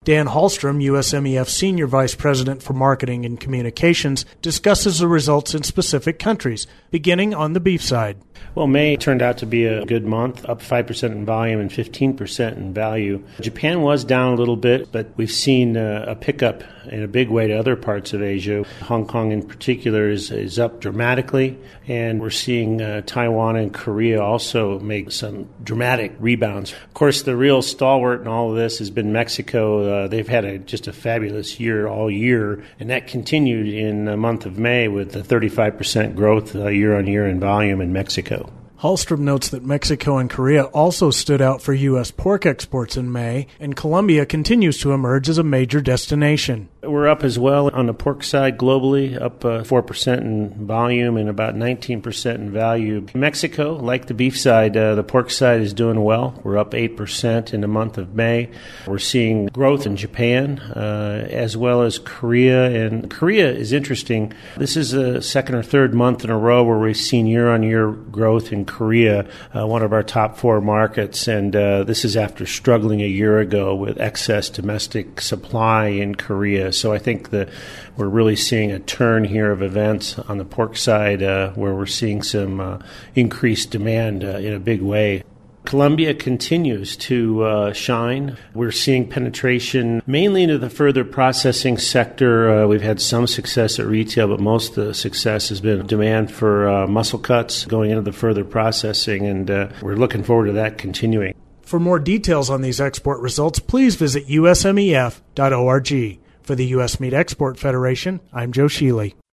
Dan Hallstrom, USMEF Senior Vice President for Marketing and Communications, discusses the results in specific countries, beginning on the beef side. Well, May turned out to be a good month, up 5% in volume and 15% in value. Japan was down a little bit, but we've seen a pickup in a big way to other parts of Asia. Hong Kong in particular is up dramatically, and we're seeing Taiwan and Korea also make some dramatic rebounds. Of course, the real stalwart in all of this has been Mexico. They've had just a fabulous year all year, and that continued in the month of May with a 35% growth year-on-year in volume in Mexico. Hallstrom notes that Mexico and Korea also stood out for U.S. pork exports in May, and Colombia continues to emerge as a major destination. We're up as well on the pork side globally, up 4% in volume and about 19% in value. Mexico, like the beef side, the pork side is doing well. We're up 8% in the month of May. We're seeing growth in Japan as well as Korea. And Korea is interesting. This is the second or third month in a row where we've seen year-on-year growth in Korea, one of our top 4 markets. And this is after struggling a year ago with excess domestic supply in Korea. So I think that we're really seeing a turn here of events on the pork side where we're seeing some increased demand in a big way. Colombia continues to shine. We're seeing penetration mainly into the further processing sector. We've had some success at retail, but most of the success has been demand for muscle cuts going into the further processing, and we're looking forward to that continuing. For more details on these export results, please visit usmef.org. For the U.S. Meat Export Federation, I'm Joe Sheely.